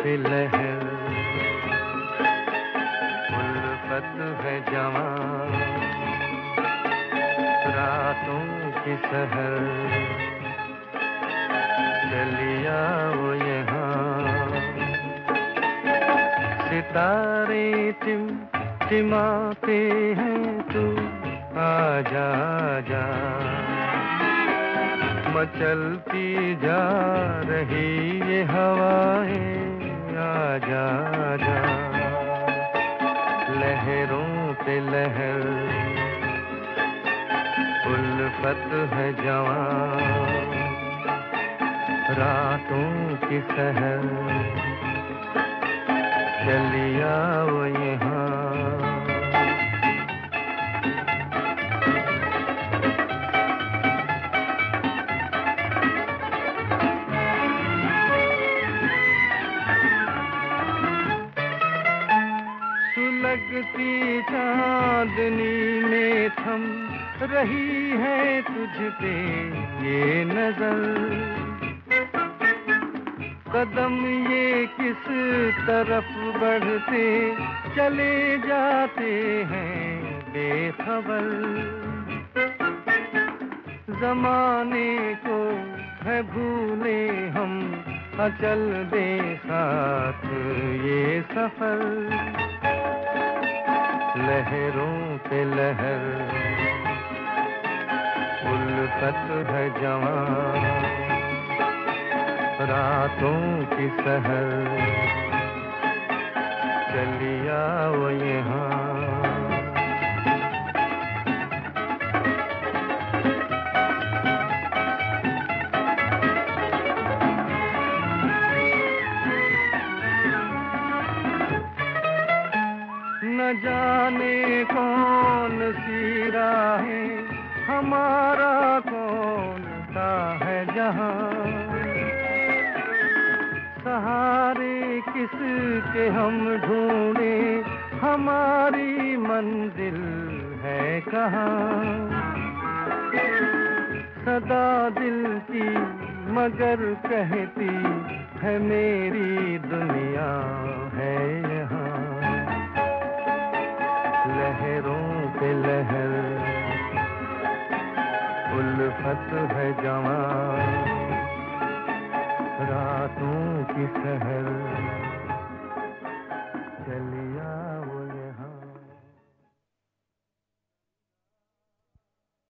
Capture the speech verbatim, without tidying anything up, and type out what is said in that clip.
पे लहर, उल्फत है जवां, रातों की सहर, चलिया वो यहाँ, सितारे टिम टिमाते हैं, तू आजा जा, मचलती जा रही ये हवाएं, आजा जा, लहरों पे लहर, उल्फत है जवां, रातों की सहर, चलिया वो यहाँ। सुलगती चांदनी में थम रही है तुझ पे ये नजर, कदम ये किस तरफ बढ़ते चले जाते हैं बेखबर, जमाने को है भूले हम, अचल दे साथ ये सफर, लहरों पे लहर, उल्फत है जवां, रातों की सहर, चलिया वो यहाँ। न जाने कौन सी राहें, हमारा कौन सा है जहां, सहारे किसके हम ढूंढे, हमारी मंजिल है कहाँ, सदा दिल की मगर कहती है मेरी दुनिया है यहाँ, लहरों पे लहर, उल्फत है जवां, रातों की सहर, चल